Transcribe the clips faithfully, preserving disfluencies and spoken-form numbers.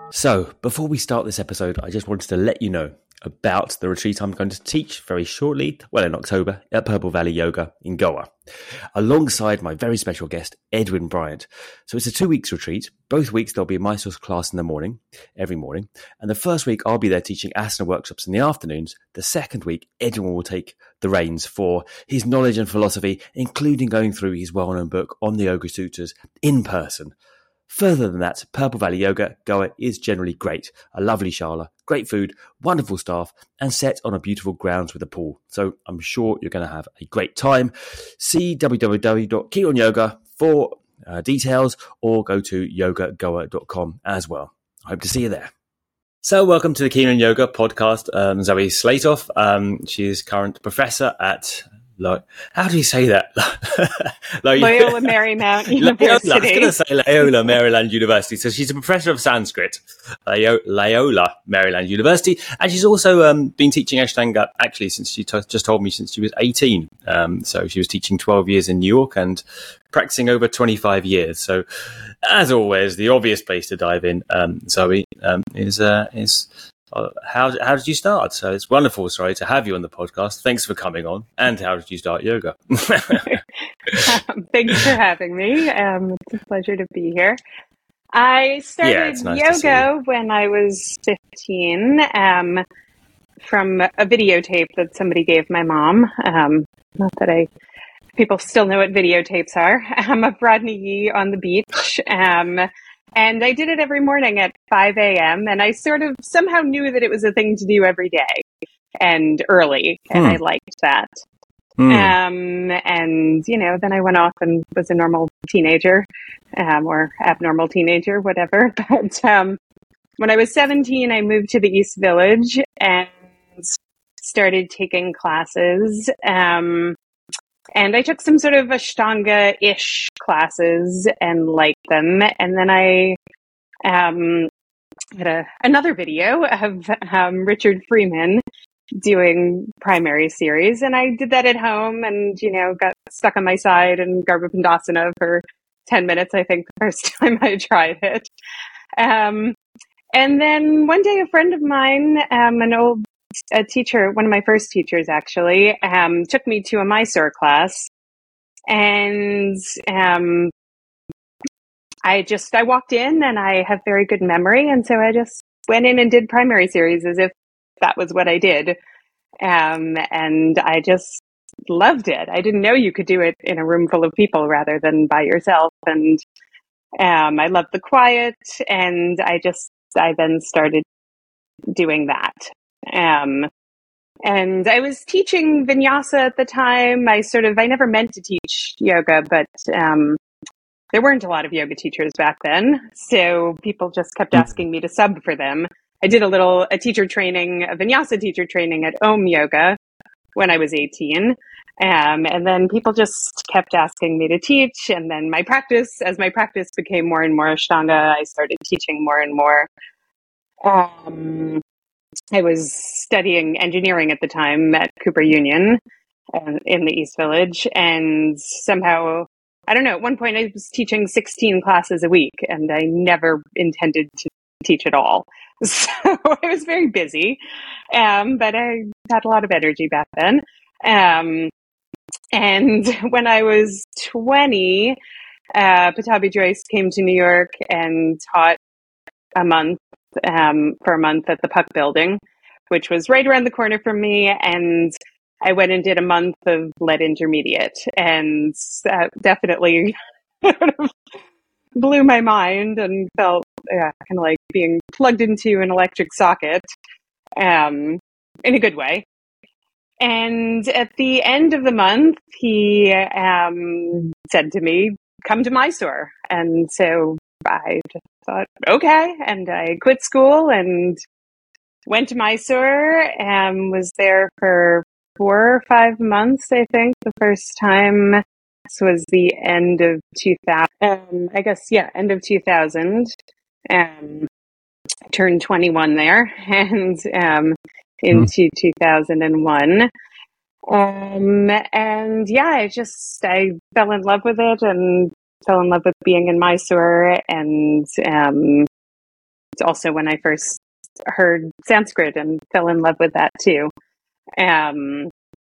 So, before we start this episode, I just wanted to let you know about the retreat I'm going to teach very shortly, well in October, at Purple Valley Yoga in Goa, alongside my very special guest, Edwin Bryant. So it's a two weeks retreat. Both weeks there'll be a Mysore class in the morning, every morning. And the first week I'll be there teaching asana workshops in the afternoons. The second week, Edwin will take the reins for his knowledge and philosophy, including going through his well-known book on the Yoga Sutras in person. Further than that, Purple Valley Yoga, Goa, is generally great. A lovely shala, great food, wonderful staff, and set on a beautiful grounds with a pool. So I'm sure you're going to have a great time. See w w w dot kiron yoga for uh, details, or go to yoga goa dot com as well. I hope to see you there. So welcome to the Kiron Yoga podcast. Um, Zoe Slatoff, um, she is current professor at... Lo- How do you say that? Loyola Marymount University. Loyola, I was going to say Loyola Maryland University. So she's a professor of Sanskrit, Loyola Maryland University, and she's also um, been teaching Ashtanga actually since she t- just told me since she was eighteen. Um, so she was teaching twelve years in New York and practicing over twenty-five years. So, as always, the obvious place to dive in, um, Zoe, um, is uh, is. Uh, how how did you start? So it's wonderful, sorry, to have you on the podcast. Thanks for coming on. And how did you start yoga? um, thanks for having me. Um, it's a pleasure to be here. I started yeah, nice yoga when I was fifteen um, from a videotape that somebody gave my mom. Um, not that I people still know what videotapes are. I'm of Rodney Yee on the beach. Um, And I did it every morning at five a.m. And I sort of somehow knew that it was a thing to do every day and early. And hmm. I liked that. Hmm. Um, and, you know, then I went off and was a normal teenager um, or abnormal teenager, whatever. But um, when I was seventeen, I moved to the East Village and started taking classes. Um And I took some sort of Ashtanga-ish classes and liked them. And then I um, had a, another video of um, Richard Freeman doing primary series. And I did that at home and, you know, got stuck on my side in Garbha for ten minutes, I think, the first time I tried it. Um, and then one day a friend of mine, um, an old a teacher, one of my first teachers actually, um, took me to a Mysore class, and um, I just, I walked in and I have very good memory. And so I just went in and did primary series as if that was what I did. Um, and I just loved it. I didn't know you could do it in a room full of people rather than by yourself. And um, I loved the quiet, and I just, I then started doing that. Um, and I was teaching vinyasa at the time. I sort of, I never meant to teach yoga, but um, there weren't a lot of yoga teachers back then. So people just kept asking me to sub for them. I did a little, a teacher training, a vinyasa teacher training at Om Yoga when I was eighteen. Um, and then people just kept asking me to teach. And then my practice, as my practice became more and more Ashtanga, I started teaching more and more. Um, I was studying engineering at the time at Cooper Union uh, in the East Village, and somehow, I don't know, at one point I was teaching sixteen classes a week, and I never intended to teach at all. So I was very busy, um, but I had a lot of energy back then. Um, and when I was twenty, uh, Patabi Joyce came to New York and taught a month Um, for a month at the Puck Building, which was right around the corner from me. And I went and did a month of lead intermediate, and that definitely blew my mind and felt uh, kind of like being plugged into an electric socket um, in a good way. And at the end of the month, he um, said to me, "Come to Mysore." And so I just thought, okay. And I quit school and went to Mysore and was there for four or five months, I think. The first time, this was the end of two thousand. Um, I guess, yeah, end of two thousand. Um, I turned twenty-one there, and um, into mm. two thousand one. Um, and yeah, I just, I fell in love with it and fell in love with being in Mysore, and um, it's also when I first heard Sanskrit and fell in love with that too. Um,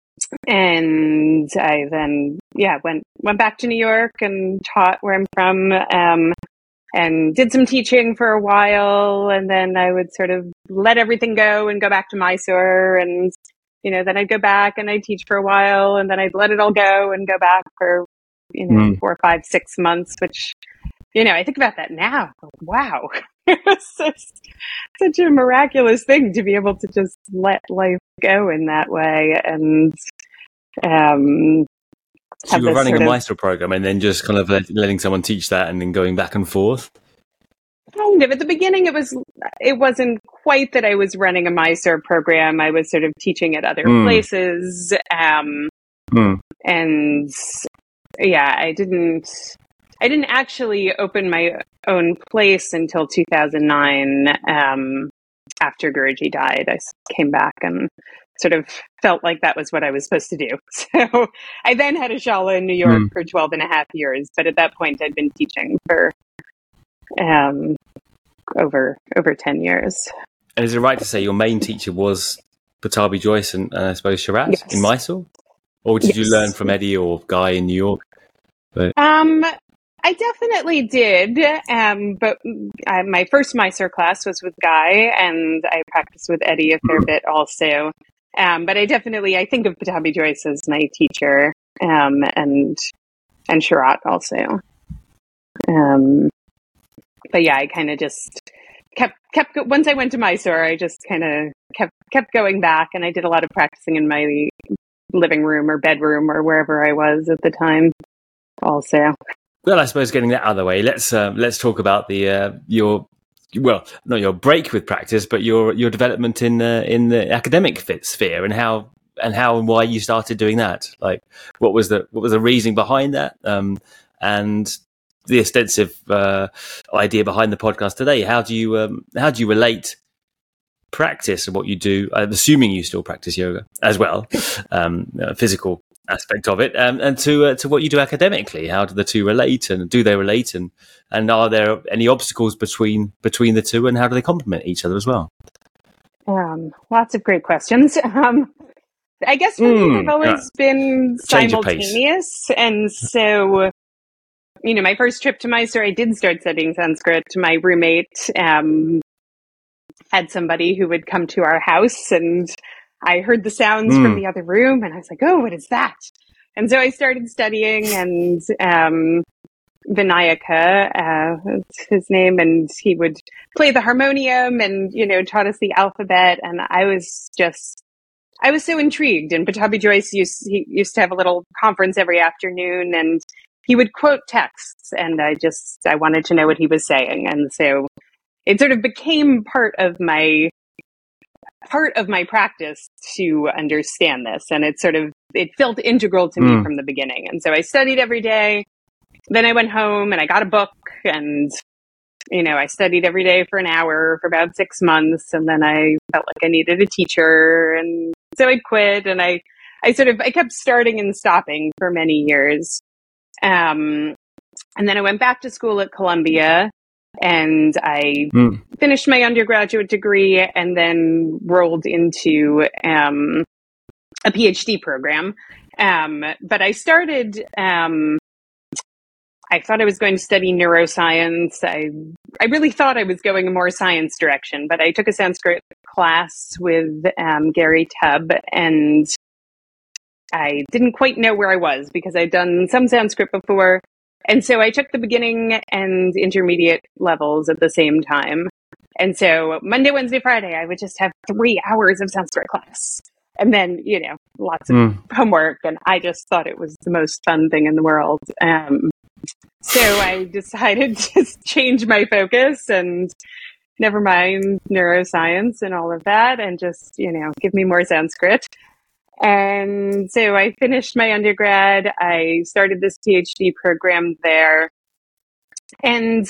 and I then, yeah, went went back to New York and taught where I'm from, um, and did some teaching for a while. And then I would sort of let everything go and go back to Mysore. And, you know, then I'd go back and I'd teach for a while. And then I'd let it all go and go back for, you know, Mm. four, five, six months, which, you know, I think about that now. Wow. It was just such a miraculous thing to be able to just let life go in that way. And, um, So you were have this running a sort of Mysore program and then just kind of let, letting someone teach that and then going back and forth? kind of at the beginning, it was, it wasn't quite that I was running a Mysore program. I was sort of teaching at other Mm. places. Um, Mm. and yeah, I didn't, I didn't actually open my own place until two thousand nine. Um, after Guruji died, I s- came back and sort of felt like that was what I was supposed to do. So I then had a shala in New York Mm. for twelve and a half years. But at that point, I'd been teaching for um, over over ten years. And is it right to say your main teacher was Patabi Joyce and, and I suppose Sharat in Yes. Mysore? Or did you learn Yes. from Eddie or Guy in New York? But Um, I definitely did. Um, but uh, my first Mysore class was with Guy, and I practiced with Eddie a fair bit also. Um, but I definitely, I think of Patabi Joyce as my teacher, um, and and Sharat also. Um, but yeah, I kind of just kept kept go- once I went to Mysore, I just kind of kept kept going back, and I did a lot of practicing in my living room or bedroom or wherever I was at the time. Also, well, I suppose getting that out of the way, let's um, let's talk about the uh, your well, not your break with practice, but your your development in uh, in the academic fit sphere and how and how and why you started doing that. Like, what was the what was the reasoning behind that? Um, and the extensive uh, idea behind the podcast today. How do you um, how do you relate practice and what you do? I'm assuming you still practice yoga as well, um, uh, physical aspect of it, um, and to uh, to what you do academically. How do the two relate, and do they relate, and and are there any obstacles between between the two, and how do they complement each other as well? um, lots of great questions. Um, I guess for me, they've Mm, right. always been Change of pace. simultaneous. And so, you know, my first trip to Mysore, I did start studying Sanskrit. My roommate um, had somebody who would come to our house, and I heard the sounds from Mm, the other room, and I was like, oh, what is that? And so I started studying, and um, Vinayaka, uh, that's his name, and he would play the harmonium and, you know, taught us the alphabet. And I was just, I was so intrigued. And Patabi Joyce used, he used to have a little conference every afternoon, and he would quote texts. And I just, I wanted to know what he was saying. And so it sort of became part of my, part of my practice to understand this. And it sort of, it felt integral to me mm, from the beginning. And so I studied every day. Then I went home and I got a book, and, you know, I studied every day for an hour for about six months. And then I felt like I needed a teacher. And so I quit, and I, I sort of, I kept starting and stopping for many years. Um, and then I went back to school at Columbia, and I mm. finished my undergraduate degree and then rolled into um, a PhD program. Um, but I started, um, I thought I was going to study neuroscience. I I really thought I was going a more science direction, but I took a Sanskrit class with um, Gary Tubb, and I didn't quite know where I was because I'd done some Sanskrit before. And so I took the beginning and intermediate levels at the same time. And so Monday, Wednesday, Friday, I would just have three hours of Sanskrit class. And then, you know, lots of Mm. homework. And I just thought it was the most fun thing in the world. Um, so I decided to change my focus and never mind neuroscience and all of that, and just, you know, give me more Sanskrit. And so I finished my undergrad. I started this PhD program there. And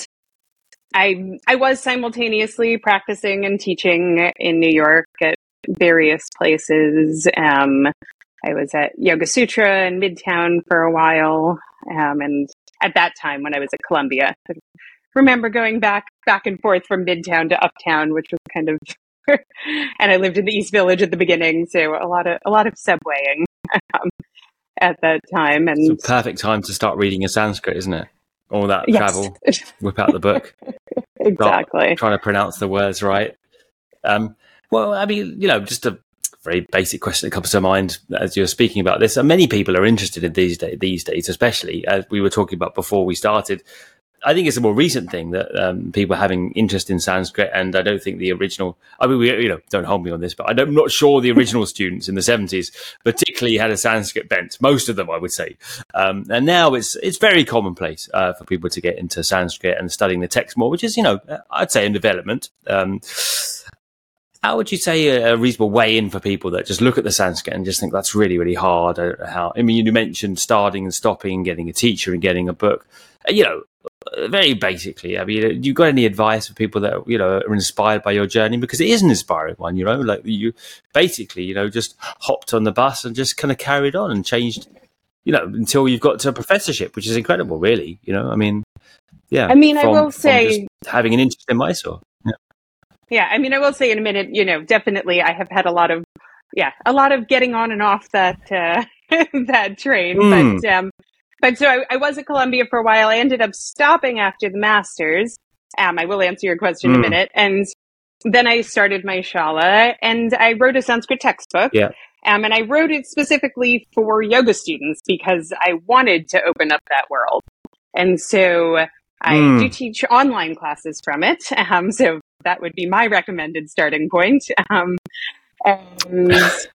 I I was simultaneously practicing and teaching in New York at various places. Um, I was at Yoga Sutra in Midtown for a while. Um, and at that time, when I was at Columbia, remember going back back and forth from Midtown to Uptown, which was kind of, and I lived in the East Village at the beginning, so a lot of a lot of subwaying um, at that time. And it's a perfect time to start reading in Sanskrit, isn't it? All that yes. travel, whip out the book, exactly, start trying to pronounce the words right. Um, well, I mean, you know, just a very basic question that comes to mind as you're speaking about this, and many people are interested in these days, these days, especially as we were talking about before we started. I think it's a more recent thing that um, people are having interest in Sanskrit, and I don't think the original, I mean, we, you know, don't hold me on this, but I don't, I'm not sure the original students in the seventies particularly had a Sanskrit bent. Most of them, I would say. Um, and now it's it's very commonplace uh, for people to get into Sanskrit and studying the text more, which is, you know, I'd say in development. Um, how would you say a, a reasonable way in for people that just look at the Sanskrit and just think that's really, really hard? How, I mean, you mentioned starting and stopping and getting a teacher and getting a book. You know, very basically, I mean, you got any advice for people that, you know, are inspired by your journey? Because it is an inspiring one, you know, like you basically, you know, just hopped on the bus and just kind of carried on and changed, you know, until you've got to a professorship, which is incredible, really. You know, I mean, yeah. I mean, from, I will say, from just having an interest in Mysore. Yeah. yeah, I mean, I will say in a minute, you know, definitely I have had a lot of, yeah, a lot of getting on and off that, uh, that train, Mm. but, um, But so I, I was at Columbia for a while. I ended up stopping after the master's. Um, I will answer your question Mm. in a minute. And then I started my Shala, and I wrote a Sanskrit textbook. Yeah. Um, and I wrote it specifically for yoga students because I wanted to open up that world. And so I Mm. do teach online classes from it. Um, so that would be my recommended starting point. Um, and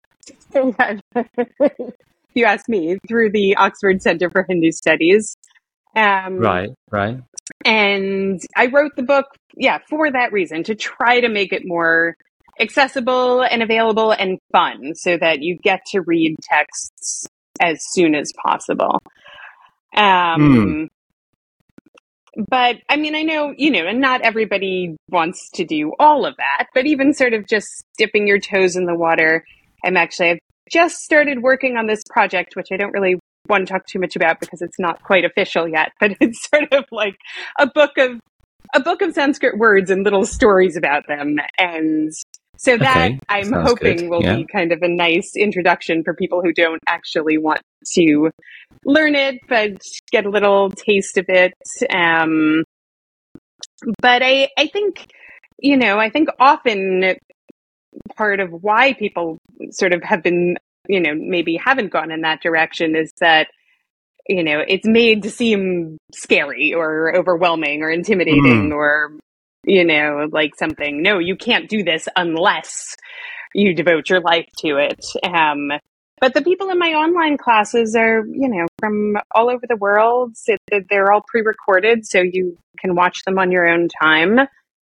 you asked me, through the Oxford Center for Hindu Studies. Um, Right, right. And I wrote the book, yeah, for that reason, to try to make it more accessible and available and fun so that you get to read texts as soon as possible. Um, Mm. But I mean, I know, you know, and not everybody wants to do all of that, but even sort of just dipping your toes in the water. I'm actually, I've just started working on this project, which I don't really want to talk too much about because it's not quite official yet, but it's sort of like a book of, a book of Sanskrit words and little stories about them. And so that Okay, I'm sounds hoping good. will Yeah. be kind of a nice introduction for people who don't actually want to learn it, but get a little taste of it. Um, but I, I think, you know, I think often part of why people sort of have been, you know, maybe haven't gone in that direction is that, you know, it's made to seem scary or overwhelming or intimidating Mm. or, you know, like something, no, you can't do this unless you devote your life to it. Um, but the people in my online classes are, you know, from all over the world. So they're all pre-recorded, so you can watch them on your own time.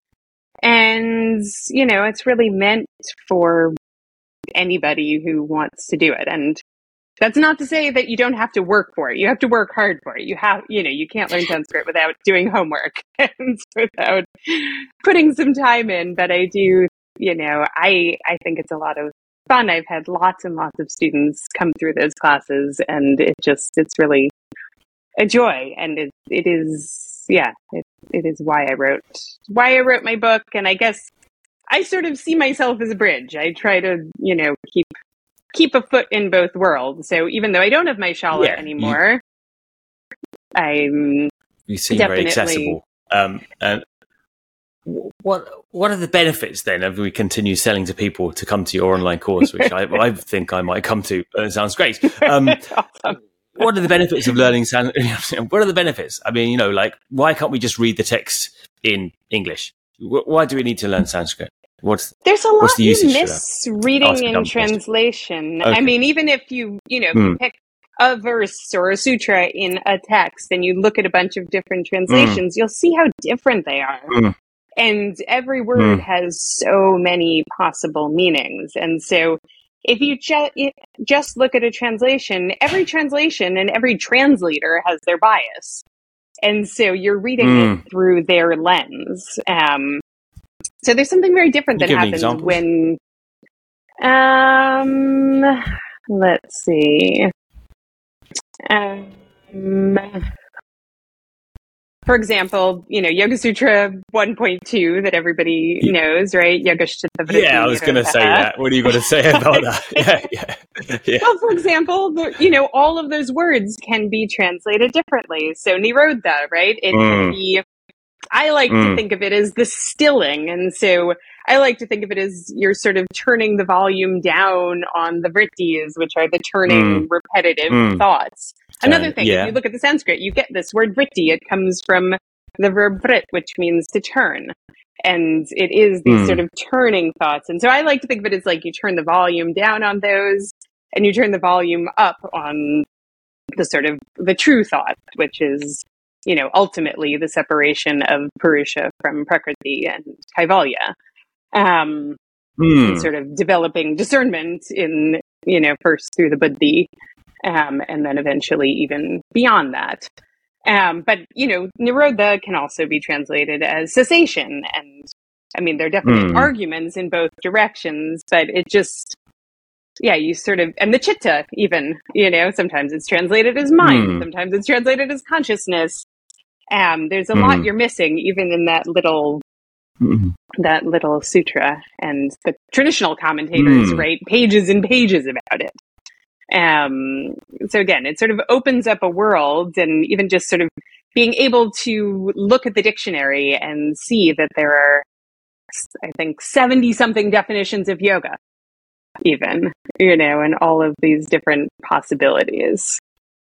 And, you know, it's really meant for anybody who wants to do it. And that's not to say that you don't have to work for it. You have to work hard for it. You have, you know, you can't learn Sanskrit without doing homework and without putting some time in. But I do, you know, I, I think it's a lot of fun. I've had lots and lots of students come through those classes, and it just, it's really a joy. And it, it is, yeah, it, it is why I wrote, why I wrote my book. And I guess I sort of see myself as a bridge. I try to, you know, keep keep a foot in both worlds. So even though I don't have my Shala Yeah, anymore, you, I'm you seem definitely very accessible. Um, and what what are the benefits then if we continue selling to people to come to your online course, which I, I think I might come to? It sounds great. Um, awesome. What are the benefits of learning Sanskrit? What are the benefits? I mean, you know, like, why can't we just read the text in English? Why do we need to learn Sanskrit? What's There's a lot what's the you usage miss reading in translation. Okay. I mean, even if you, you know, if mm. you pick a verse or a sutra in a text and you look at a bunch of different translations, mm. you'll see how different they are. Mm. And every word mm. has so many possible meanings. And so if you ju- just look at a translation, every translation and every translator has their bias. And so you're reading mm. it through their lens. Um, so there's something very different Can you that give happens me when, um, let's see. Um, for example, you know, Yoga Sutra one point two that everybody knows, right? Yoga Chitta Vritti Yeah, I was going to say that. What are you going to say about that? Yeah, yeah, yeah. Well, for example, the, you know, all of those words can be translated differently. So Nirodha, right? It Mm. can be, I like Mm. to think of it as the stilling. And so I like to think of it as you're sort of turning the volume down on the vrittis, which are the turning Mm. repetitive Mm. thoughts. Another thing, yeah. if you look at the Sanskrit, you get this word vritti. It comes from the verb vrit, which means to turn. And it is these Mm. sort of turning thoughts. And so I like to think of it as like you turn the volume down on those and you turn the volume up on the sort of the true thought, which is, you know, ultimately the separation of Purusha from Prakriti and Kaivalya. Um, Mm. and sort of developing discernment in, you know, first through the buddhi, um, and then eventually even beyond that. Um, but, you know, Nirodha can also be translated as cessation. And I mean, there are definite Mm. arguments in both directions, but it just, yeah, you sort of, and the chitta even, you know, sometimes it's translated as mind, Mm. sometimes it's translated as consciousness. Um, there's a Mm. lot you're missing, even in that little, Mm. that little sutra, and the traditional commentators Mm. write pages and pages about it. Um, so again, it sort of opens up a world, and even just sort of being able to look at the dictionary and see that there are, I think, seventy something definitions of yoga, even, you know, and all of these different possibilities.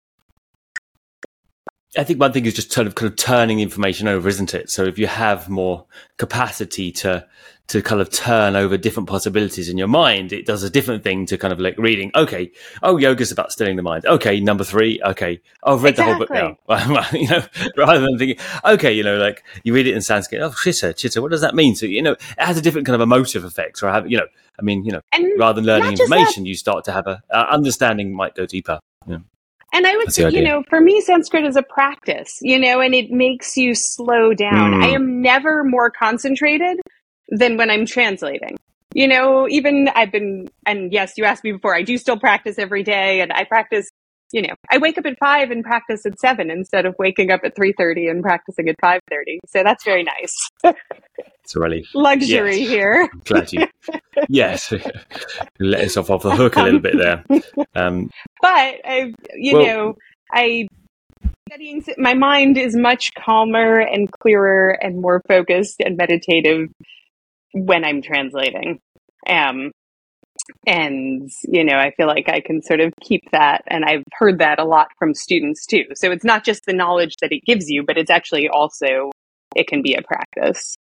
I think one thing is just sort of kind of turning information over, isn't it? So if you have more capacity to to kind of turn over different possibilities in your mind, it does a different thing to kind of like reading. Okay, oh, yoga's about stilling the mind. Okay, number three. Okay, oh, I've read Exactly. the whole book now. You know, rather than thinking, okay, you know, like you read it in Sanskrit. Oh, chitta, chitta. What does that mean? So you know, it has a different kind of emotive effect. Or have you know, I mean, you know, And rather than learning not just information, that, you start to have a uh, understanding might go deeper. You know. and I would That's the say, you idea. know, for me, Sanskrit is a practice, you know, and it makes you slow down. I Mm. am never more concentrated than when I'm translating. You know, even I've been, and yes, you asked me before, I do still practice every day, and I practice, you know, I wake up at five and practice at seven instead of waking up at three thirty and practicing at five thirty. So that's very nice. It's a relief. Luxury Yes. here. I'm glad you. Yes. Let yourself off the hook a little bit there. Um, but I, you well, know, I studying. My mind is much calmer and clearer and more focused and meditative when I'm translating. Um, and, you know, I feel like I can sort of keep that. And I've heard that a lot from students too. So it's not just the knowledge that it gives you, but it's actually also, it can be a practice.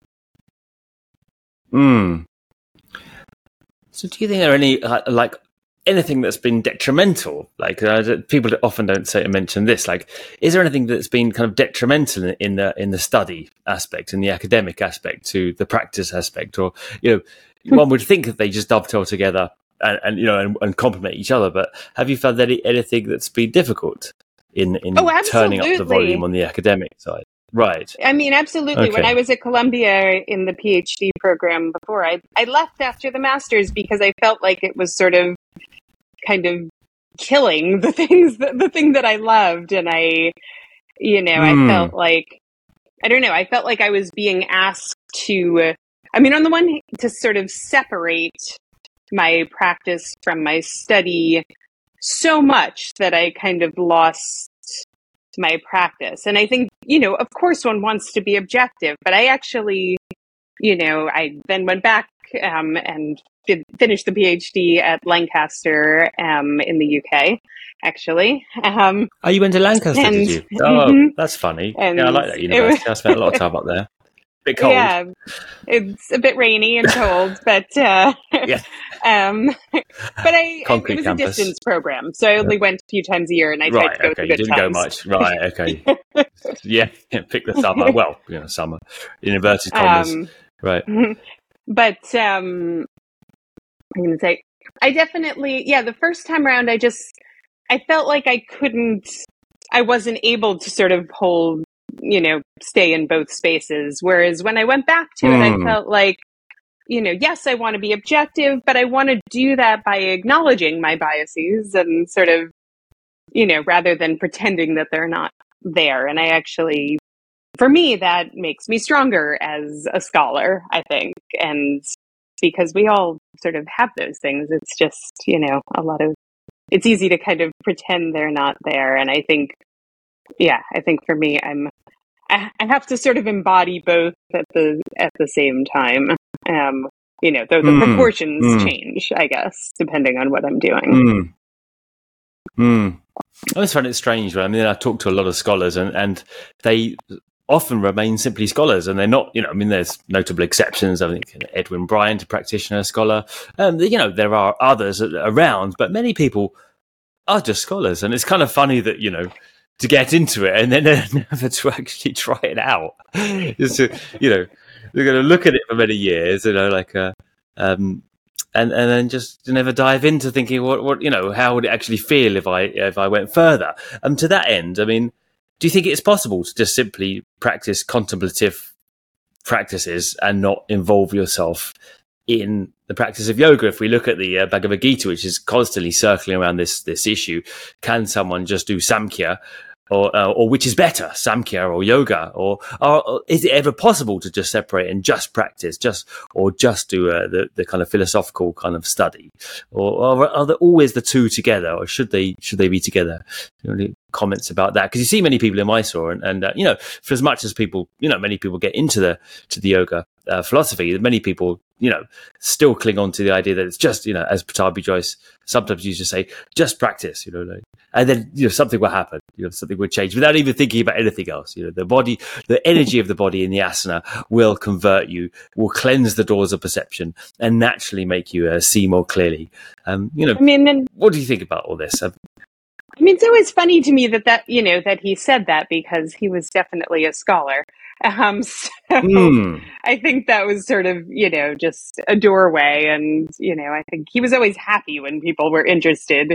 mm. So do you think there are any, uh, like, anything that's been detrimental? Like, uh, people often don't say mention this. Like, is there anything that's been kind of detrimental in, in the in the study aspect, in the academic aspect, to the practice aspect? Or, you know, one would think that they just dovetail together and, and you know, and, and complement each other. But have you found any, anything that's been difficult in in Oh, turning up the absolutely. volume on the academic side? Right. I mean, absolutely. Okay. When I was at Columbia in the PhD program before, I, I left after the master's because I felt like it was sort of kind of killing the things, that, the thing that I loved. And I, you know, Mm. I felt like, I don't know, I felt like I was being asked to, uh, I mean, on the one hand, to sort of separate my practice from my study so much that I kind of lost my practice. And I think, you know, of course one wants to be objective, but I actually, you know, I then went back um, and did finish the PhD at Lancaster um, in the U K, actually. Um, Oh, you went to Lancaster, and, did you? Oh, mm-hmm, that's funny. and Yeah, I like that it university. was, I spent a lot of time up there. Bit cold. yeah, it's a bit rainy and cold, but uh, Yeah. um, but I, I Concrete it was campus. a distance program, so I only went a few times a year, and I tried Right. to go Okay. the You good didn't go times. much. Right. Okay. Yeah. Pick the summer. Well, you know, summer. In inverted commas. Um, Right. but um, I'm going to say, I definitely, yeah, the first time around, I just, I felt like I couldn't, I wasn't able to sort of hold, you know, stay in both spaces. Whereas when I went back to it, I Mm. felt like, you know, yes, I want to be objective, but I want to do that by acknowledging my biases and sort of, you know, rather than pretending that they're not there. And I actually for me, that makes me stronger as a scholar, I think. And because we all sort of have those things, it's just, you know, a lot of, it's easy to kind of pretend they're not there. And I think, yeah, I think for me, I'm, I, I have to sort of embody both at the, at the same time. Um, you know, though the mm, proportions mm. change, I guess, depending on what I'm doing. Mm. Mm. I always find it strange, right? I mean, I talk to a lot of scholars and, and they often remain simply scholars, and they're not, you know, I mean, there's notable exceptions. I think Edwin Bryant, a practitioner, scholar, um, you know, there are others around, but many people are just scholars. And it's kind of funny that, you know, to get into it and then never to actually try it out. Just to, you know, they're going to look at it for many years, you know, like, uh, um, and and then just never dive into thinking, what, what, you know, how would it actually feel if I if I went further? Um, to that end, I mean, do you think it's possible to just simply practice contemplative practices and not involve yourself in the practice of yoga? If we look at the uh, Bhagavad Gita, which is constantly circling around this this issue, can someone just do Samkhya? Or, uh, or which is better, Samkhya or yoga? Or, or, or is it ever possible to just separate and just practice, just or just do uh, the the kind of philosophical kind of study? Or, or are there always the two together, or should they should they be together? You know, any comments about that? Because you see many people in Mysore, and, and uh, you know, for as much as people, you know, many people get into the to the yoga uh, philosophy, many people, you know, still cling on to the idea that it's just, you know, as Pattabhi Jois sometimes used to say, just practice, you know, like, and then, you know, something will happen, you know, something will change without even thinking about anything else. You know, the body, the energy of the body in the asana will convert you, will cleanse the doors of perception and naturally make you uh, see more clearly. Um, you know, I mean, and, what do you think about all this? Uh, I mean, it's always funny to me that that, you know, that he said that because he was definitely a scholar. Um, so mm. I think that was sort of, you know, just a doorway. And, you know, I think he was always happy when people were interested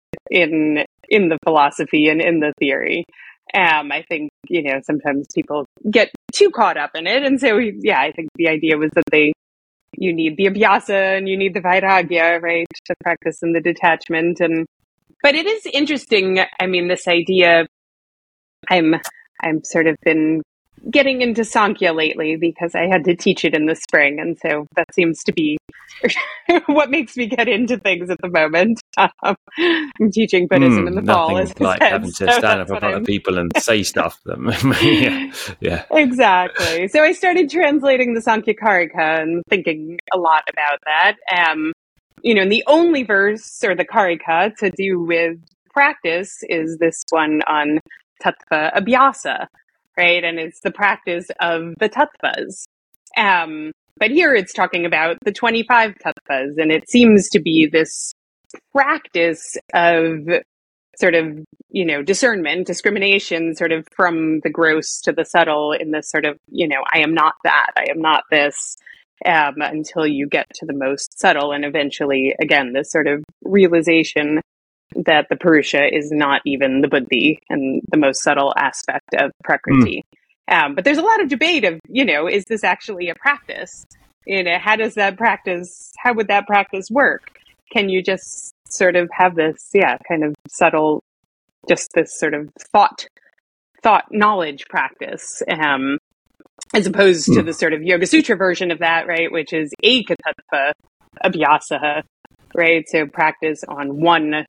in, in the philosophy and in the theory. Um, I think, you know, sometimes people get too caught up in it. And so, yeah, I think the idea was that they, you need the abhyasa and you need the vairagya, right, to practice in the detachment. And, but it is interesting. I mean, this idea, I'm, I'm sort of been getting into Sankhya lately because I had to teach it in the spring. And so that seems to be what makes me get into things at the moment. Um, I'm teaching Buddhism mm, in the fall. Nothing like said, having to so stand up in front I'm... of people and say stuff. yeah, yeah, exactly. So I started translating the Sankhya Karika and thinking a lot about that. Um, you know, and the only verse or the Karika to do with practice is this one on Tattva Abhyasa, right? And it's the practice of the tattvas. Um, but here it's talking about the twenty-five tattvas, and it seems to be this practice of sort of, you know, discernment, discrimination, sort of from the gross to the subtle in this sort of, you know, I am not that, I am not this, um, until you get to the most subtle. And eventually, again, this sort of realization that the Purusha is not even the Buddhi and the most subtle aspect of Prakriti. Mm. Um, but there's a lot of debate of, you know, is this actually a practice? You know, how does that practice, how would that practice work? Can you just sort of have this, yeah, kind of subtle, just this sort of thought, thought knowledge practice, um, as opposed mm. to the sort of Yoga Sutra version of that, right, which is Ekatattva Abhyasa, right? So practice on one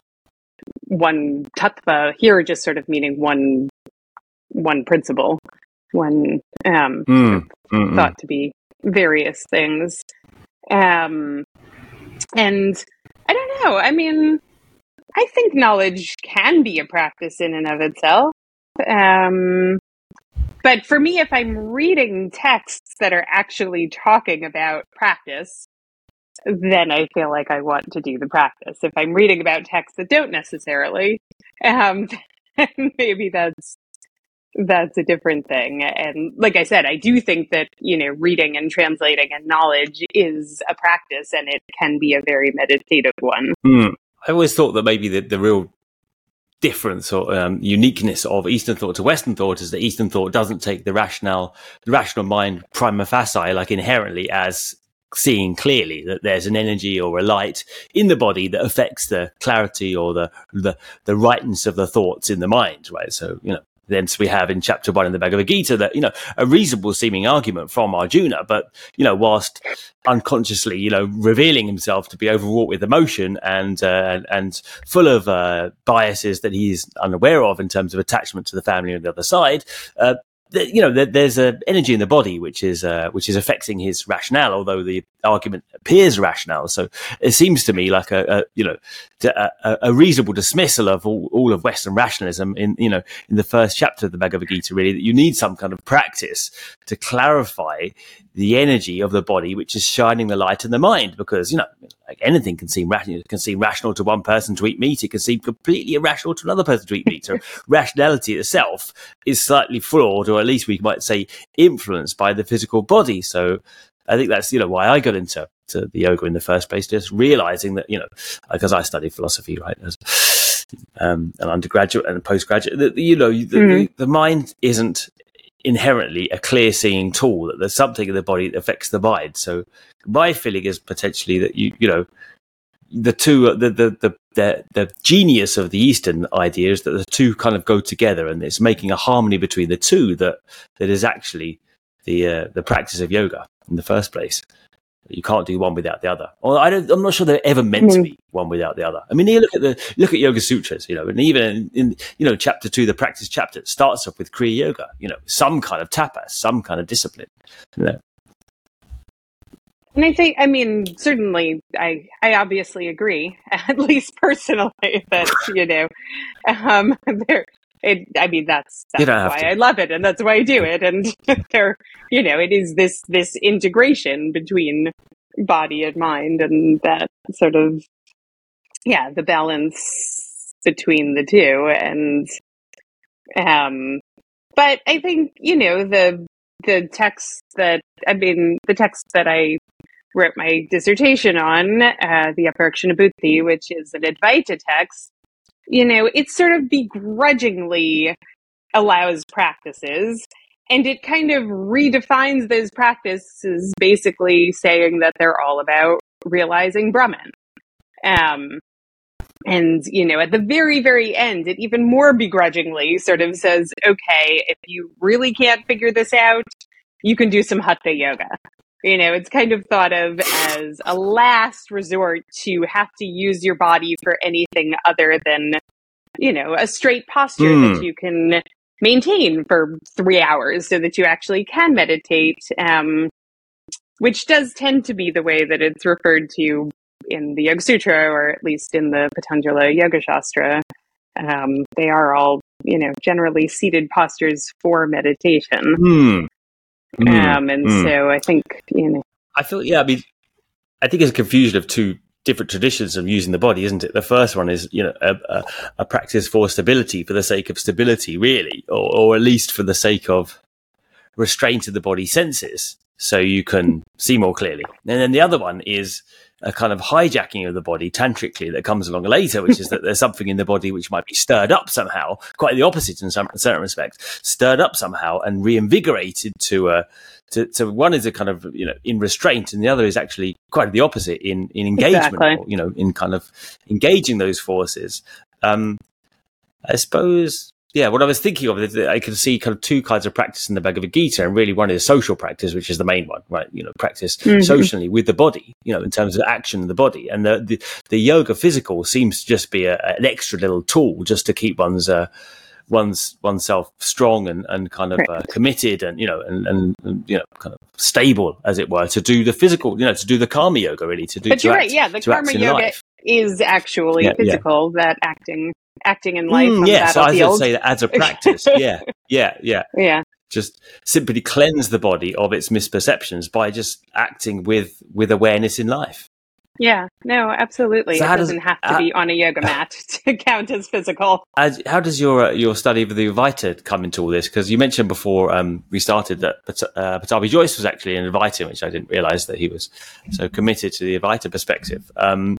one tattva, here just sort of meaning one one principle, one um mm, mm, thought mm. to be various things. Um and I don't know, I mean, I think knowledge can be a practice in and of itself. Um but for me, if I'm reading texts that are actually talking about practice, then I feel like I want to do the practice. If I'm reading about texts that don't necessarily, um, maybe that's that's a different thing. And like I said, I do think that, you know, reading and translating and knowledge is a practice, and it can be a very meditative one. Mm. I always thought that maybe the, the real difference or um, uniqueness of Eastern thought to Western thought is that Eastern thought doesn't take the rational, the rational mind prima facie, like inherently as seeing clearly that there's an energy or a light in the body that affects the clarity or the the the rightness of the thoughts in the mind, right? So, you know, Thence we have in chapter one in the Bhagavad Gita that, you know, a reasonable seeming argument from Arjuna, but, you know, whilst unconsciously, you know, revealing himself to be overwrought with emotion and, uh, and full of, uh, biases that he's unaware of in terms of attachment to the family on the other side, uh, The, you know, there, there's an energy in the body which is uh, which is affecting his rationale, although the argument appears rational. So it seems to me like a, a you know a, a reasonable dismissal of all, all of Western rationalism in you know in the first chapter of the Bhagavad Gita. Really, that you need some kind of practice to clarify the energy of the body, which is shining the light in the mind. Because you know, like anything can seem rational. It can seem rational to one person to eat meat. It can seem completely irrational to another person to eat meat. So rationality itself is slightly flawed, or at least we might say influenced by the physical body. So I think that's, you know, why I got into to the yoga in the first place, just realizing that, you know, because I studied philosophy, right, as um, an undergraduate and a postgraduate, that, you know, the, mm-hmm. the, the mind isn't inherently a clear seeing tool, that there's something in the body that affects the mind. So my feeling is potentially that, you, you know, the two, the, the, the, the, the genius of the Eastern idea is that the two kind of go together, and it's making a harmony between the two that, that is actually the, uh, the practice of yoga in the first place. You can't do one without the other. Or I don't, I'm not sure they're ever meant mm-hmm. to be one without the other. I mean, you look at the, look at Yoga Sutras, you know, and even in, in, you know, chapter two, the practice chapter, it starts off with Kriya Yoga, you know, some kind of tapas, some kind of discipline, you know. And I think, I mean, certainly, I, I obviously agree, at least personally, that, you know, um, there, it, I mean, that's, that's why I love it, and that's why I do it. And there, you know, it is this, this integration between body and mind, and that sort of, yeah, the balance between the two. And, um, but I think, you know, the, the text that, I mean, the text that I wrote my dissertation on, uh, the Aparakshanabhuti, which is an Advaita text, you know, it sort of begrudgingly allows practices, and it kind of redefines those practices, basically saying that they're all about realizing Brahman. Um, and, you know, at the very, very end, it even more begrudgingly sort of says, okay, if you really can't figure this out, you can do some Hatha yoga. You know, it's kind of thought of as a last resort to have to use your body for anything other than, you know, a straight posture mm. that you can maintain for three hours so that you actually can meditate, um, which does tend to be the way that it's referred to in the Yoga Sutra, or at least in the Patanjala Yoga Shastra. Um, they are all, you know, generally seated postures for meditation. Mm. Mm, um, and mm. so I think, you know, I feel, yeah, I mean, I think it's a confusion of two different traditions of using the body, isn't it? The first one is, you know, a, a, a practice for stability, for the sake of stability, really, or, or at least for the sake of restraint of the body senses, so you can see more clearly. And then the other one is a kind of hijacking of the body tantrically that comes along later, which is that there's something in the body which might be stirred up somehow, quite the opposite in some in certain respects, stirred up somehow and reinvigorated to uh to, to one is a kind of, you know, in restraint, and the other is actually quite the opposite in in engagement, exactly. or, you know, in kind of engaging those forces. Um, I suppose. Yeah, what I was thinking of is that I could see kind of two kinds of practice in the Bhagavad Gita, and really one is social practice, which is the main one, right? You know, practice mm-hmm. socially with the body, you know, in terms of action of the body. And the the, the yoga physical seems to just be a, an extra little tool just to keep one's uh, one's oneself strong and, and kind of uh, committed, and, you know, and, and, and, you know, kind of stable, as it were, to do the physical, you know, to do the karma yoga, really, to do. But you're act, right, yeah, the karma yoga life. is actually yeah, physical, yeah. that acting. acting in life mm, on yes, the battlefield. I would say that as a practice. yeah, yeah, yeah. Yeah. Just simply cleanse the body of its misperceptions by just acting with, with awareness in life. Yeah, no, absolutely. So it doesn't does, have to uh, be on a yoga mat to count as physical. As, how does your uh, your study of the Advaita come into all this? Because you mentioned before um, we started that uh, Pattabhi Jois was actually an Advaita, which I didn't realise that he was so committed to the Advaita perspective. Um,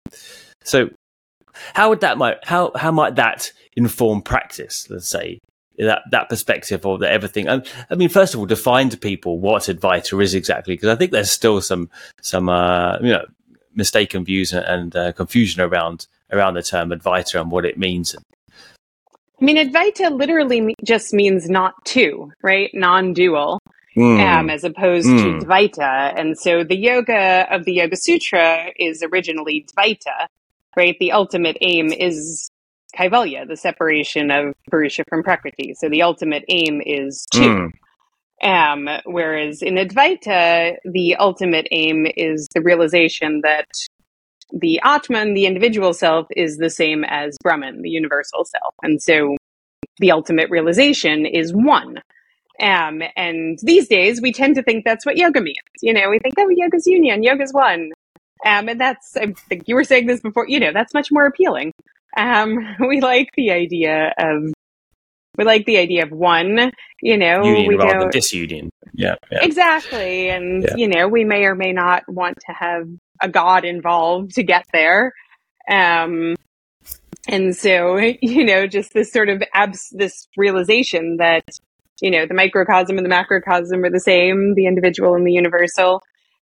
so how would that might how how might that inform practice? Let's say that that perspective, or that everything. I, I mean, first of all, define to people what Advaita is exactly, because I think there's still some some uh, you know. mistaken views and uh, confusion around around the term Advaita and what it means. I mean, Advaita literally me- just means not two, right? Non-dual, Mm. um, as opposed Mm. to Dvaita. And so the yoga of the Yoga Sutra is originally Dvaita, right? The ultimate aim is Kaivalya, the separation of Purusha from Prakriti. So the ultimate aim is two. Mm. Um, whereas in Advaita, the ultimate aim is the realization that the Atman, the individual self, is the same as Brahman, the universal self. And so the ultimate realization is one. Um, and these days, we tend to think that's what yoga means. You know, we think, oh, yoga's union, yoga's one. Um, and that's, I think you were saying this before, you know, that's much more appealing. Um, we like the idea of, we like the idea of one, you know, Union we rather don't, than disunion. Yeah, yeah. Exactly. And, Yeah. you know, we may or may not want to have a God involved to get there. Um, and so, you know, just this sort of abs- this realization that, you know, the microcosm and the macrocosm are the same, the individual and the universal.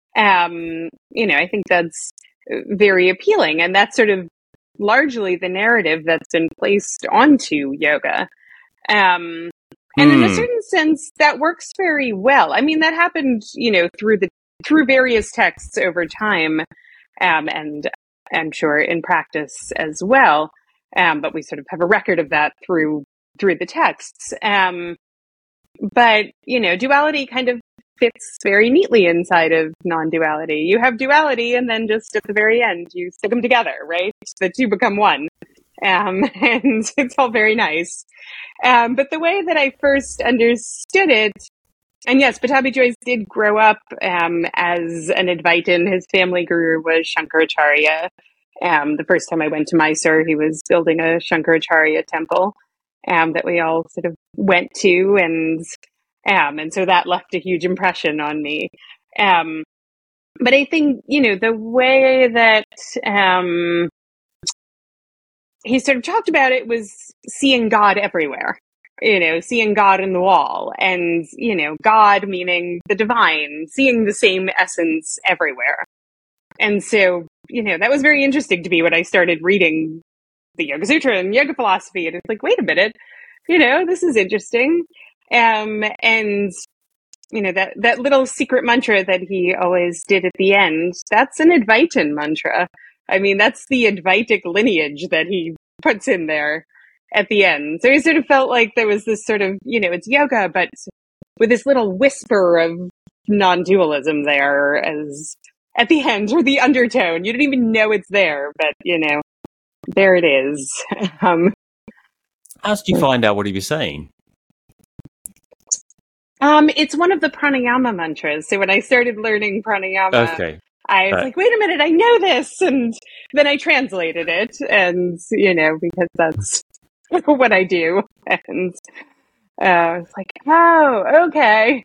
Um, you know, I think that's very appealing. And that's sort of largely the narrative that's been placed onto yoga. Um, and in a Hmm. certain sense, that works very well. I mean, that happened, you know, through the through various texts over time, um, and I'm sure in practice as well. Um, but we sort of have a record of that through through the texts. Um, but you know, duality kind of fits very neatly inside of non-duality. You have duality, and then just at the very end, you stick them together, right? The two become one, um, and it's all very nice. Um, but the way that I first understood it, and yes, Pattabhi Jois did grow up um, as an Advaitin. His family guru was Shankaracharya. Um, the first time I went to Mysore, he was building a Shankaracharya temple um, that we all sort of went to, and um, and so that left a huge impression on me. Um, but I think, you know, the way that um, he sort of talked about it was seeing God everywhere, you know, seeing God in the wall, and, you know, God meaning the divine, seeing the same essence everywhere. And so, you know, that was very interesting to me when I started reading the Yoga Sutra and yoga philosophy. And it's like, wait a minute, you know, this is interesting. Um, and, you know, that, that little secret mantra that he always did at the end, that's an Advaitin mantra. I mean, that's the Advaitic lineage that he puts in there at the end. So he sort of felt like there was this sort of, you know, it's yoga, but with this little whisper of non-dualism there as at the end, or the undertone. You don't even know it's there, but, you know, there it is. um, How did you find out what he was saying? um, it's one of the pranayama mantras. So when I started learning pranayama, Okay. I was Right. like, wait a minute, I know this. And then I translated it, and, you know, because that's what I do. And uh, I was like, oh, okay.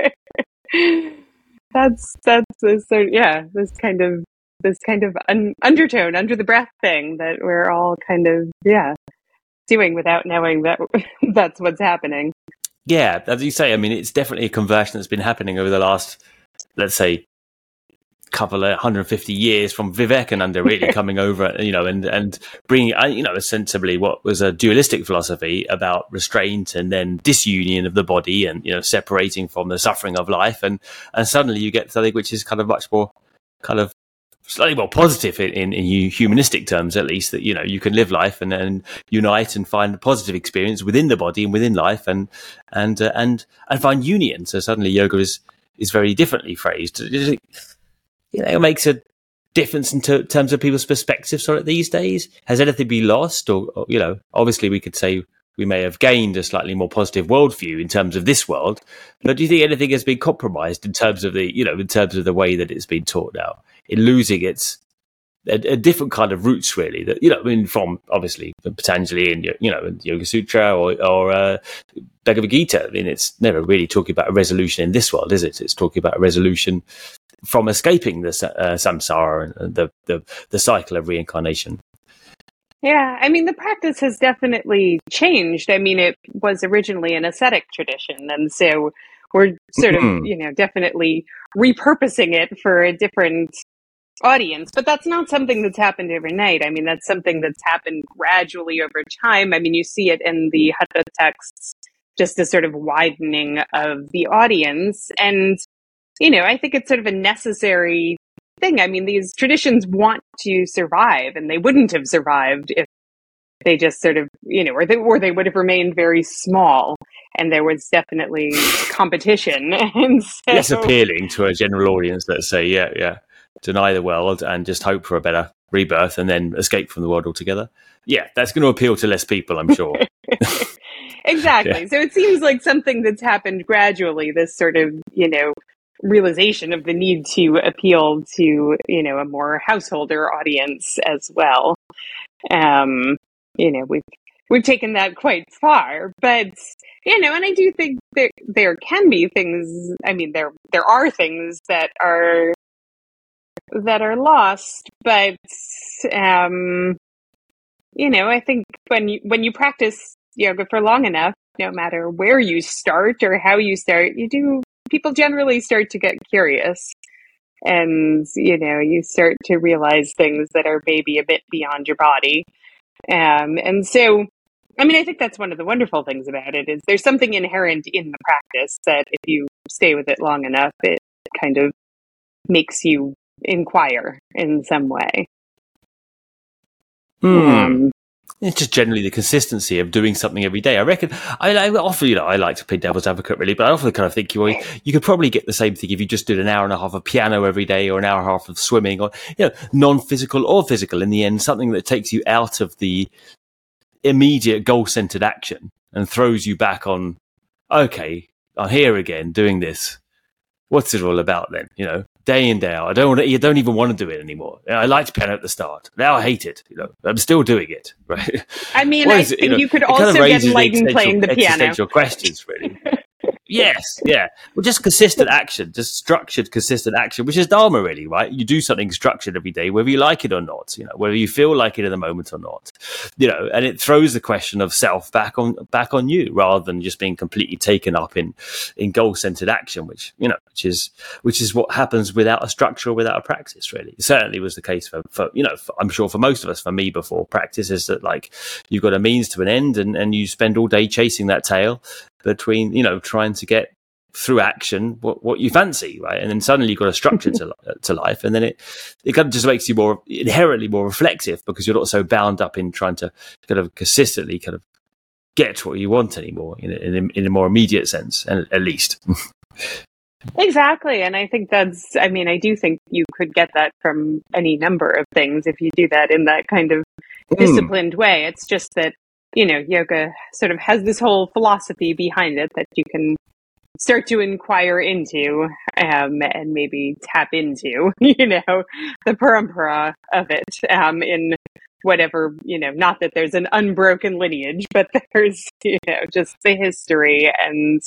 that's, that's this sort of, yeah, this kind of, this kind of un- undertone, under the breath thing that we're all kind of, yeah, doing without knowing that that's what's happening. Yeah, as you say, I mean, it's definitely a conversion that's been happening over the last, let's say, couple of one hundred fifty years from Vivekananda really coming over, you know, and, and bringing, you know, ostensibly what was a dualistic philosophy about restraint and then disunion of the body and, you know, separating from the suffering of life. And, and suddenly you get something which is kind of much more kind of slightly more positive in, in, in humanistic terms, at least, that, you know, you can live life and, and unite and find a positive experience within the body and within life and, and, uh, and, and find union. So suddenly yoga is, is very differently phrased. You know, it makes a difference in ter- terms of people's perspectives on it these days. Has anything been lost? Or, or, you know, obviously we could say we may have gained a slightly more positive worldview in terms of this world. But do you think anything has been compromised in terms of the, you know, in terms of the way that it's been taught now, in losing its a, a different kind of roots, really? That, you know, I mean, from obviously Patanjali and, you know, and Yoga Sutra or, or uh, Bhagavad Gita. I mean, it's never really talking about a resolution in this world, is it? It's talking about a resolution from escaping the uh, samsara and the, the the cycle of reincarnation. Yeah, I mean, the practice has definitely changed. I mean, it was originally an ascetic tradition, and so we're sort of, Mm. you know, definitely repurposing it for a different audience, but that's not something that's happened overnight. I mean, that's something that's happened gradually over time. I mean, you see it in the Hatha texts, just a sort of widening of the audience. And, you know, I think it's sort of a necessary thing. I mean, these traditions want to survive, and they wouldn't have survived if they just sort of, you know, or they, or they would have remained very small. And there was definitely competition. And so, less appealing to a general audience, let's say, yeah, yeah. Deny the world and just hope for a better rebirth and then escape from the world altogether. Yeah, that's going to appeal to less people, I'm sure. Exactly. Yeah. So it seems like something that's happened gradually, this sort of, you know, realization of the need to appeal to, you know, a more householder audience as well. Um, you know, we've we've taken that quite far, but you know, and I do think there there can be things. I mean, there there are things that are that are lost, but um, you know, I think when you when you practice yoga for long enough, no matter where you start or how you start, you do people generally start to get curious. And, you know, you start to realize things that are maybe a bit beyond your body. Um, and so, I mean, I think that's one of the wonderful things about it is there's something inherent in the practice that if you stay with it long enough, it kind of makes you inquire in some way. Hmm. Um, It's just generally the consistency of doing something every day. I reckon, I, I often, you know, I like to play devil's advocate really, but I often kind of think you, you could probably get the same thing if you just did an hour and a half of piano every day or an hour and a half of swimming or, you know, non-physical or physical in the end, something that takes you out of the immediate goal-centered action and throws you back on, okay, I'm here again doing this. What's it all about then? You know, day in, day out. I don't want to, you don't even want to do it anymore. I liked piano at the start. Now I hate it. You know, I'm still doing it. Right. I mean, I think you, know, you could also kind of get enlightened playing the piano. Existential questions, really. Yes, yeah. Well, just consistent action, just structured, consistent action, which is Dharma, really, right? You do something structured every day, whether you like it or not, you know, whether you feel like it in the moment or not, you know, and it throws the question of self back on back on you rather than just being completely taken up in in goal-centered action, which, you know, which is which is what happens without a structure or without a practice, really. It certainly was the case for, for you know, for, I'm sure for most of us, for me before practice, is that like you've got a means to an end and, and you spend all day chasing that tail between, you know, trying to get through action what, what you fancy, right? And then suddenly you've got a structure to to life, and then it it kind of just makes you more inherently more reflexive because you're not so bound up in trying to kind of consistently kind of get what you want anymore in a, in a, in a more immediate sense, and at least. Exactly, and I think that's. I mean, I do think you could get that from any number of things if you do that in that kind of mm. disciplined way. It's just that, you know, yoga sort of has this whole philosophy behind it that you can start to inquire into um, and maybe tap into, you know, the parampara of it um, in whatever, you know, not that there's an unbroken lineage, but there's, you know, just the history and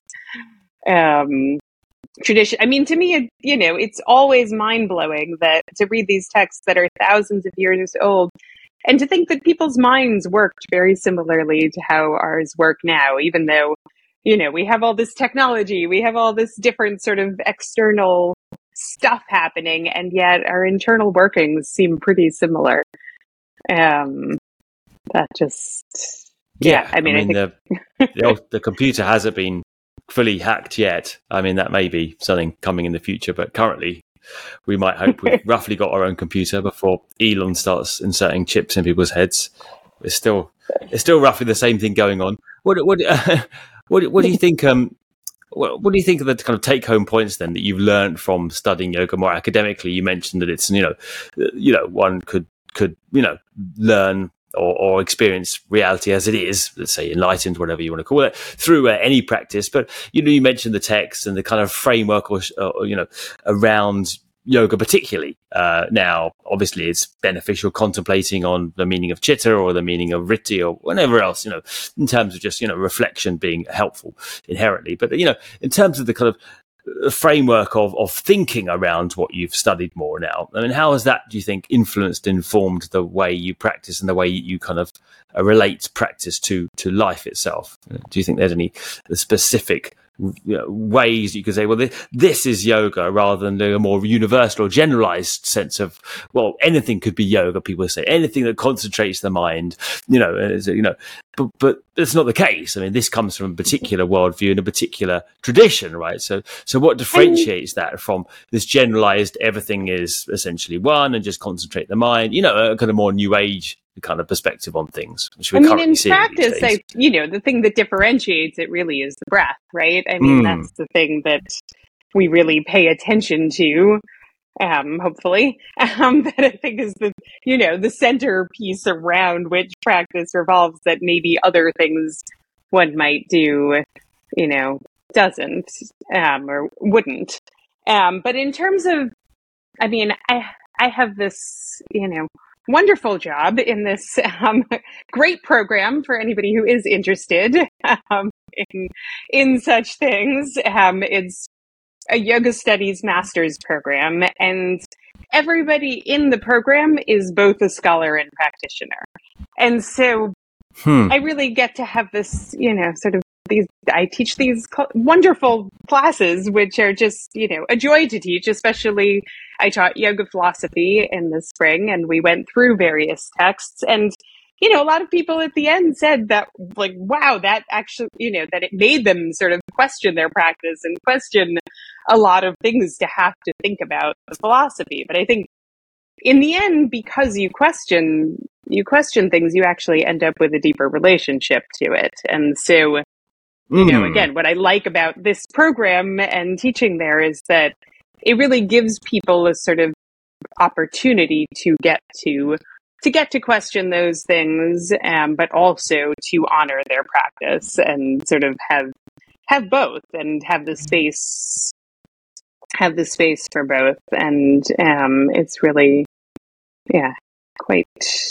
um, tradition. I mean, to me, it, you know, it's always mind-blowing that to read these texts that are thousands of years old and to think that people's minds worked very similarly to how ours work now, even though, you know, we have all this technology, we have all this different sort of external stuff happening, and yet our internal workings seem pretty similar. Um, that just, yeah, yeah I mean, I, mean, I think... the, the, the computer hasn't been fully hacked yet. I mean, that may be something coming in the future, but currently we might hope we've roughly got our own computer before Elon starts inserting chips in people's heads. It's still, it's still roughly the same thing going on. What, what, uh, what, what do you think? Um, what, what do you think of the kind of take-home points then that you've learned from studying yoga more academically? You mentioned that it's, you know, you know, one could could you know learn or, or experience reality as it is, let's say enlightened, whatever you want to call it, through uh, any practice. But, you know, you mentioned the text and the kind of framework or, or you know, around yoga particularly. Uh, now, obviously, it's beneficial contemplating on the meaning of chitta or the meaning of vritti or whatever else, you know, in terms of just, you know, reflection being helpful inherently. But, you know, in terms of the kind of framework of, of thinking around what you've studied more now, I mean, how has that, do you think, influenced, informed the way you practice and the way you kind of uh, relate practice to to life itself? Do you think there's any specific you know, ways you could say, well, this, this is yoga, rather than a more universal or generalized sense of, well, anything could be yoga. People say anything that concentrates the mind, you know, is, you know, but, but that's not the case. I mean, this comes from a particular worldview and a particular tradition, right? So, so what differentiates that from this generalized, everything is essentially one and just concentrate the mind, you know, a kind of more new age kind of perspective on things, which we I mean, currently in see practice, these days. I, you know, the thing that differentiates it really is the breath, right? I mean, Mm. that's the thing that we really pay attention to, um, hopefully, um, that I think is the, you know, the centerpiece around which practice revolves, that maybe other things one might do, you know, doesn't, um, or wouldn't. Um, but in terms of, I mean, I, I have this, you know, wonderful job in this um, great program for anybody who is interested um, in in such things. Um, it's a yoga studies master's program, and everybody in the program is both a scholar and practitioner. And so Hmm. I really get to have this, you know, sort of these, I teach these wonderful classes, which are just, you know, a joy to teach, especially I taught yoga philosophy in the spring, and we went through various texts. And, you know, a lot of people at the end said that, like, wow, that actually, you know, that it made them sort of question their practice and question a lot of things to have to think about the philosophy. But I think in the end, because you question, you question things, you actually end up with a deeper relationship to it. And so, you know, again, what I like about this program and teaching there is that it really gives people a sort of opportunity to get to to get to question those things, um, but also to honor their practice and sort of have have both and have the space have the space for both. And um, it's really, yeah, quite.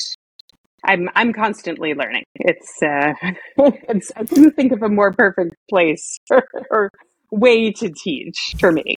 I'm I'm constantly learning. It's, uh, it's I couldn't think of a more perfect place or, or way to teach for me.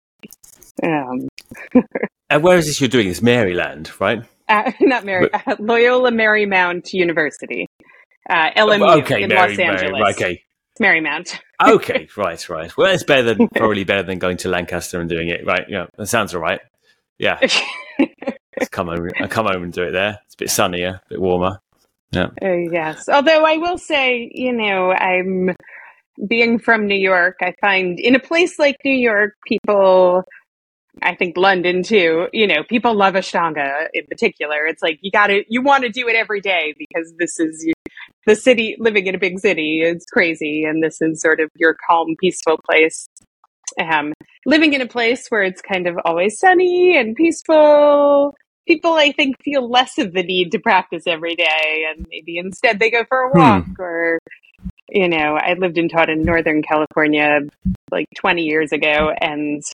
Um, And where is this you're doing? It's Maryland, right? uh, not Mary, uh, Loyola Marymount University, uh, L M U Okay, in Mary, Los Mary, Angeles. okay. It's Marymount. Okay, right, right. Well, it's better than probably better than going to Lancaster and doing it, right? Yeah, that sounds all right. Yeah, Let's come over. I come home and do it there. It's a bit sunnier, a bit warmer. Yeah. Uh, yes. Although I will say, you know, I'm being from New York. I find in a place like New York, people. I think London too, you know, people love Ashtanga in particular. It's like, you gotta, you want to do it every day because this is you, the city, living in a big city. It's crazy. And this is sort of your calm, peaceful place. Um, living in a place where it's kind of always sunny and peaceful. People, I think, feel less of the need to practice every day. And maybe instead they go for a walk Hmm. or, you know, I lived and taught in Northern California like twenty years ago. And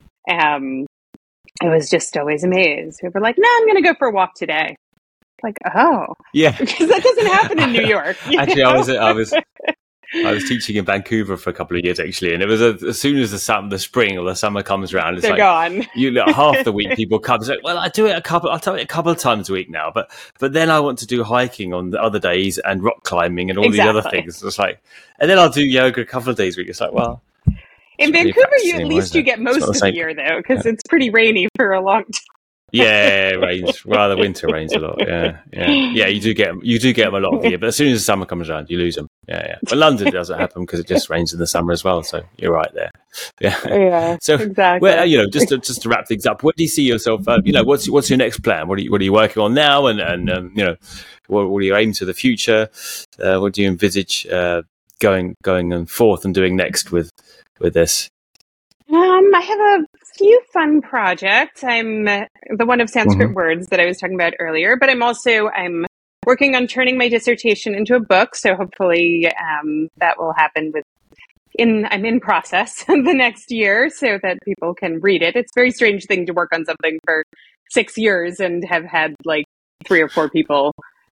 Um, I was just always amazed. We were like, no, I'm going to go for a walk today. Like, oh, Yeah, because that doesn't happen in New York. Actually, know? I was, I was, I was teaching in Vancouver for a couple of years actually, and it was a, as soon as the summer, the spring or the summer comes around, it's They're like gone. you know, half the week people come. It's like, well, I do it a couple, I'll do it a couple of times a week now, but but then I want to do hiking on the other days and rock climbing and all Exactly. these other things. It's like, and then I'll do yoga a couple of days a week. It's like, well. In Vancouver, you at least you get most of the year though, because yeah. it's pretty rainy for a long time. Yeah, it rains. Rather, winter rains a lot. Yeah, yeah, yeah. You do get them. You do get them a lot of the year, but as soon as the summer comes around, you lose them. Yeah, yeah. But London doesn't happen because it just rains in the summer as well. So you're right there. Yeah, yeah. So, exactly. Where, you know, just to, just to wrap things up, where do you see yourself? Uh, you know, what's what's your next plan? What are you what are you working on now? And and um, you know, what, what are your aims to the future? Uh, what do you envisage uh, going going forth and doing next with with this? Um, I have a few fun projects. I'm uh, the one of Sanskrit mm-hmm. words that I was talking about earlier, but I'm also, I'm working on turning my dissertation into a book. So hopefully um, that will happen with in, I'm in process the next year so that people can read it. It's a very strange thing to work on something for six years and have had like three or four people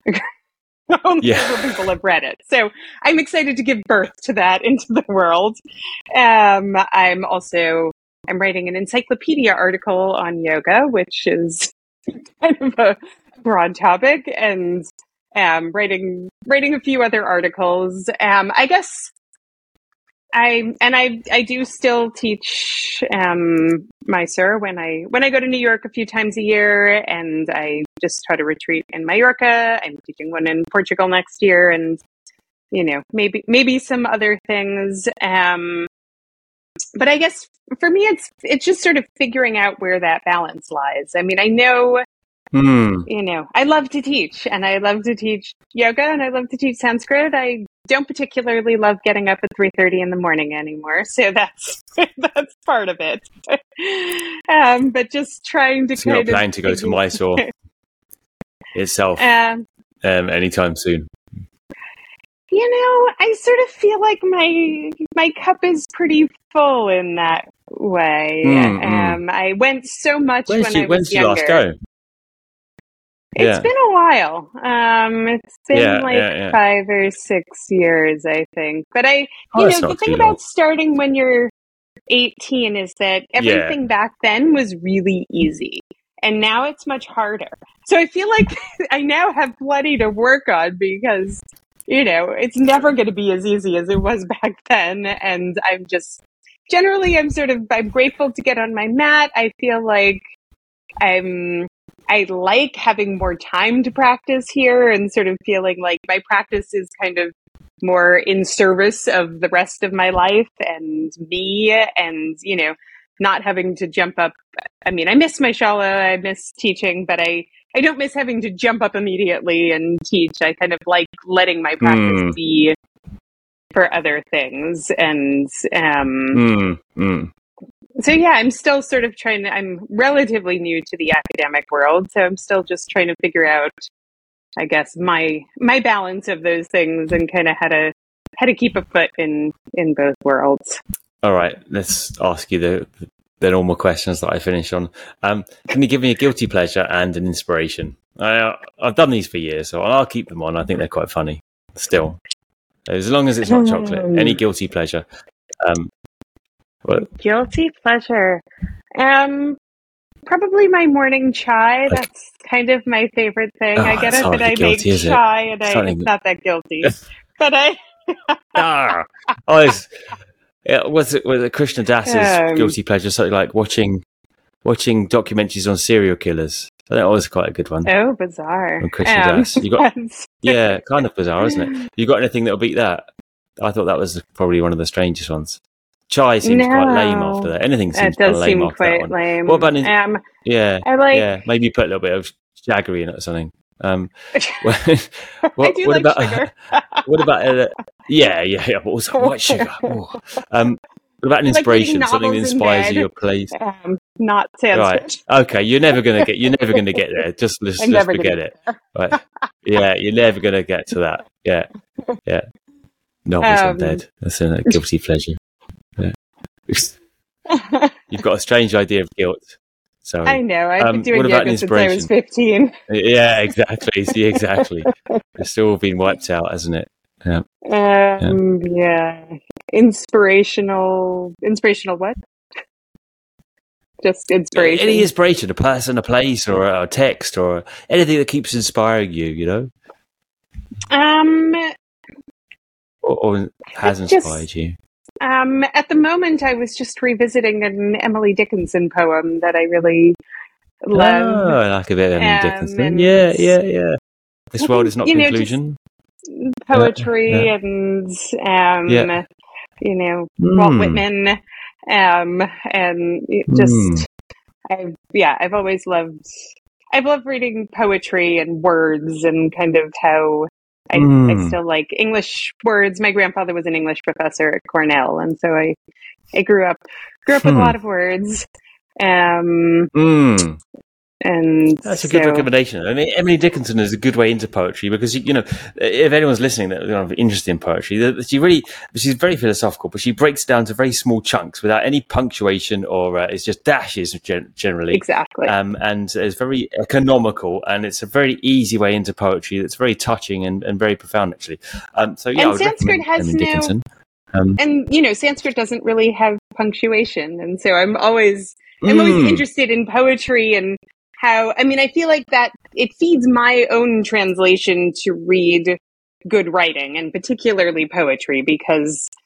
Only yeah. several people have read it. So I'm excited to give birth to that into the world. Um, I'm also, I'm writing an encyclopedia article on yoga, which is kind of a broad topic, and um, writing, writing a few other articles. Um, I guess I and I I do still teach um, Mysore when I when I go to New York a few times a year, and I just taught a retreat in Mallorca. I'm teaching one in Portugal next year, and you know maybe maybe some other things. Um, but I guess for me, it's it's just sort of figuring out where that balance lies. I mean, I know. Hmm. You know, I love to teach, and I love to teach yoga, and I love to teach Sanskrit. I don't particularly love getting up at three thirty in the morning anymore, so that's that's part of it. um, but just trying to So you're not kind of planning to go to figure- Mysore itself um, um, anytime soon? you know, I sort of feel like my my cup is pretty full in that way. Mm, mm. Um, I went so much When when did I you, when was did you last younger. go? It's Yeah. been a while. Um, it's been Yeah, like yeah, yeah. five or six years, I think. But I, Oh, you that's know, the not thing too long. about starting when you're eighteen is that everything back then was really easy. And now it's much harder. So I feel like I now have plenty to work on because, you know, it's never going to be as easy as it was back then. And I'm just, generally, I'm sort of, I'm grateful to get on my mat. I feel like I'm, I like having more time to practice here and sort of feeling like my practice is kind of more in service of the rest of my life and me and, you know, not having to jump up. I mean, I miss my shala, I miss teaching, but I, I don't miss having to jump up immediately and teach. I kind of like letting my practice Mm, be for other things. And, um, mm, mm. so yeah, I'm still sort of trying to, I'm relatively new to the academic world, so I'm still just trying to figure out, I guess, my my balance of those things and kind of how to how to keep a foot in in both worlds. All right, let's ask you the the normal questions that I finish on. Um, can you give me a guilty pleasure and an inspiration? I, I've done these for years, so I'll keep them on. I think they're quite funny still. As long as it's not chocolate. Any guilty pleasure? Um, what? Guilty pleasure. Um, probably my morning chai. Okay. That's kind of my favorite thing. Oh, I get that's it that hardly I guilty, make is it? chai, and I, Something- it's not that guilty. But I. ah, oh, it's, yeah, was it was it Krishna Das's Um, guilty pleasure? Something like watching watching documentaries on serial killers. I think that was quite a good one. Oh, bizarre. From Krishna Um, Das. You got that's- yeah, kind of bizarre, isn't it? You got anything that'll beat that? I thought that was probably one of the strangest ones. Chai seems No. quite lame after that. Anything It seems kind does of lame seem after that quite one. lame. What about in, Um, yeah, I like. yeah? Maybe you put a little bit of jaggery in it or something. Um, what, I what, do what like about sugar. what about uh, yeah, yeah, yeah? But also white sugar. Ooh. Um, what about an I like reading inspiration? Something that novels in inspires bed. you or plays. Um, not Sanskrit. Right. Okay. You're never gonna get. You're never gonna get there. Just let's I'm just never forget gonna it. Right. Yeah. You're never gonna get to that. Yeah. Yeah. Novels Um, in bed. That's a guilty pleasure. Yeah. You've got a strange idea of guilt. Sorry. I know. I've Um, been doing what about an yoga since I was inspiration? fifteen. Yeah. Exactly. See. Exactly. It's all been wiped out, hasn't it? Yeah. Um, yeah. Inspirational. Inspirational what? Just inspiration. Any inspiration, a person, a place, or a text, or anything that keeps inspiring you. You know, Um, or, or has Just- inspired you. um, at the moment, I was just revisiting an Emily Dickinson poem that I really love. Oh, I like a bit of Emily Um, Dickinson. and- Yeah, yeah, yeah. This I world think, is not you know, conclusion. Poetry Yeah, and um, Yeah. you know, Walt Mm. Whitman, um, and it just, I've, yeah, I've always loved, I've loved reading poetry and words and kind of how I, I Mm. still like English words. My grandfather was an English professor at Cornell, and so I, I grew up, grew up with a Hmm. lot of words. Um, Mm. and That's a good so- recommendation. I mean, Emily Dickinson is a good way into poetry because, you know, if anyone's listening that are interested in poetry, that she really, she's very philosophical, but she breaks it down to very small chunks without any punctuation or uh, it's just dashes gen- generally. Exactly. Um, and it's very economical and it's a very easy way into poetry that's very touching and, and very profound, actually. Um, so, yeah, And I would Sanskrit recommend has Emily no- Dickinson. Um, and you know, Sanskrit doesn't really have punctuation, and so I'm always I'm always mm. interested in poetry and how, I mean, I feel like that it feeds my own translation to read good writing and particularly poetry because,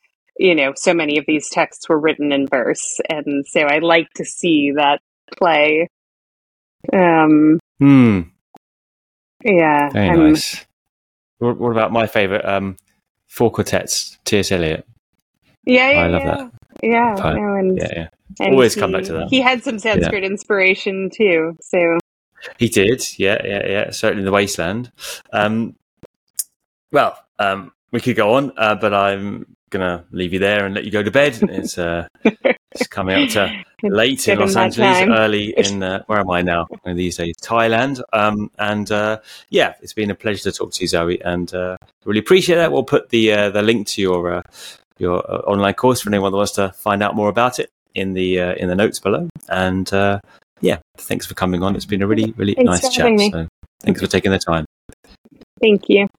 you know, so many of these texts were written in verse. And so I like to see that play. Um, Hmm. Yeah. Very I'm- nice. What, what about my favourite? Um, Four Quartets, T S. Eliot. Yeah, yeah, I love yeah. that. Yeah, Poem. no, and, Yeah, yeah. and Always he, come back to that. He had some Sanskrit inspiration too. So He did. Yeah, yeah, yeah. Certainly in the Wasteland. Um, well, um, we could go on, uh, but I'm gonna leave you there and let you go to bed. It's uh, it's coming up to late in Given Los that Angeles, time. early in uh, where am I now? These days, Thailand. Um, and uh, yeah, it's been a pleasure to talk to you, Zoe, and uh, really appreciate that. We'll put the uh, the link to your uh, your uh, online course for anyone that wants to find out more about it in the uh, in the notes below. And uh, yeah, thanks for coming on. It's been a really really Thanks nice for chat. having me. So thanks for taking the time. Thank you.